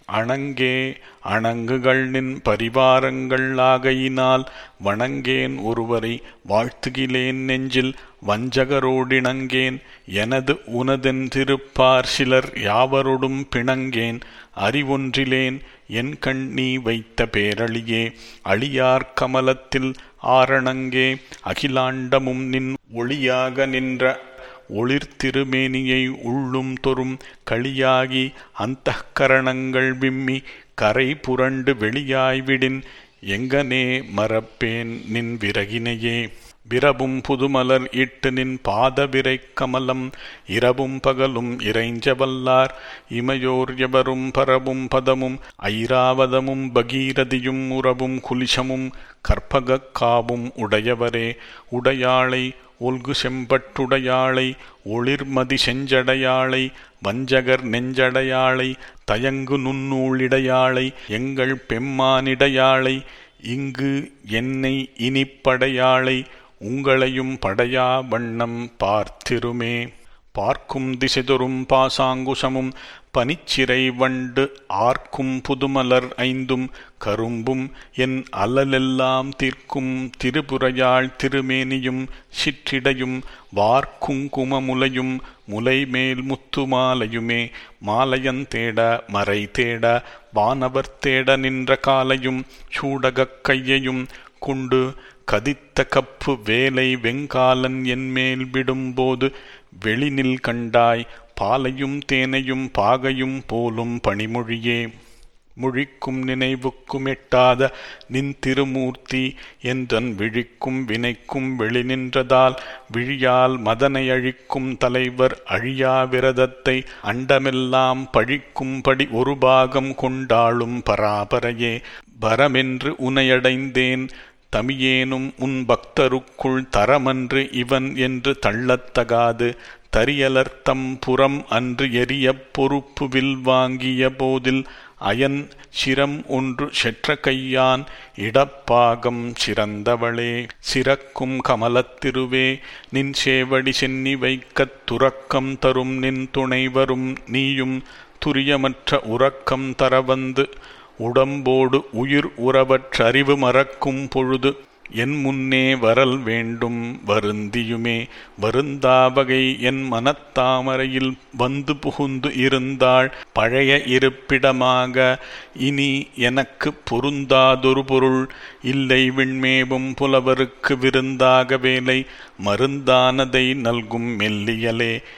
அணங்கே அணங்குகள் நின் பரிவாரங்கள் ஆகையினால் வணங்கேன் ஒருவரை வாழ்த்துகிலேன் நெஞ்சில் வஞ்சகரோடிணங்கேன் எனது உனதென்றிருப்பார் சிலர் யாவரொடும் பிணங்கேன் அறிவொன்றிலேன் என்கண் நீ வைத்த பேரழியே அழியார் கமலத்தில் ஆரணங்கே அகிலாண்டமும் நின் ஒளியாக நின்ற ஒளிர்திருமேனியை உள்ளும் தொறும் களியாகி அந்தఃகரணங்கள் விம்மி கரை புரண்டு வெளியாய்விடின் எங்கனே மறப்பேன் நின் விரகினையே விரவும் புதுமலர் இட்டு நின் பாதவிரை கமலம் இரவும் பகலும் இறைஞ்சவல்லார் இமையோர் எவரும் பரவும் பதமும் ஐராவதமும் பகீரதியும் உறவும் குலிசமும் கற்பகக் காவும் உடையவரே உடையாளை ஒல்கு செம்பட்டுடையாளை ஒளிர்மதி செஞ்சடையாளை வஞ்சகர் நெஞ்சடையாளை தயங்கு நுண்ணூழிடையாளை எங்கள் பெம்மானிடையாளை இங்கு என்னை இனிப்படையாளை உங்களையும் படையா வண்ணம் பார்த்திருமே பார்க்கும் திசைதொறும் பாசாங்குசமும் பனிச்சிறை வண்டு ஆர்க்கும் புதுமலர் ஐந்தும் கரும்பும் என் அல்லலெல்லாம் தீர்க்கும் திரிபுரையாள் திருமேனியும் சிற்றிடையும் வார்க்குங்குமமுலையும் முலைமேல் முத்துமாலையுமே மாலையன் தேட மறை தேட வானவர் தேட நின்ற காலையும் சூடகக் கையையும் கொண்டு கதித்த கப்பு வேலை வெங்காலன் என்மேல் விடும்போது வெளிநில் கண்டாய் பாலையும் தேனையும் பாகையும் போலும் பணிமொழியே முழிக்கும் நினைவுக்கும் எட்டாத நின் திருமூர்த்தி என்றன் விழிக்கும் வினைக்கும் வெளி நின்றதால் விழியால் மதனை அழிக்கும் தலைவர் அழியா விரதத்தை அண்டமெல்லாம் பழிக்கும்படி ஒரு பாகம் கொண்டாளும் பராபரையே பரமென்று உனையடைந்தேன் தமியேனும் உன் பக்தருக்குள் தரமன்று இவன் என்று தள்ளத்தகாது தரியலர்த்தம் புறம் அன்று எரிய பொறுப்பு வில் வாங்கிய போதில் அயன் சிரம் ஒன்று செற்ற கையான் இடப்பாகம் சிறந்தவளே சிறக்கும் கமலத்திருவே நின் சேவடி சென்னி வைக்கத் துறக்கம் தரும் நின் துணைவரும் நீயும் துரியமற்ற உறக்கம் தரவந்து உடம்போடு உயிர் உறவற்றறிவு மறக்கும் பொழுது என் முன்னே வரல் வேண்டும் வருந்தியுமே வருந்தாவகை என் மனத்தாமரையில் வந்து புகுந்து இருந்தாள் பழைய இருப்பிடமாக இனி எனக்கு பொருந்தாதொரு பொருள் இல்லை விண்மேவும் புலவருக்கு விருந்தாக வேலை மருந்தானதை நல்கும் மெல்லியலே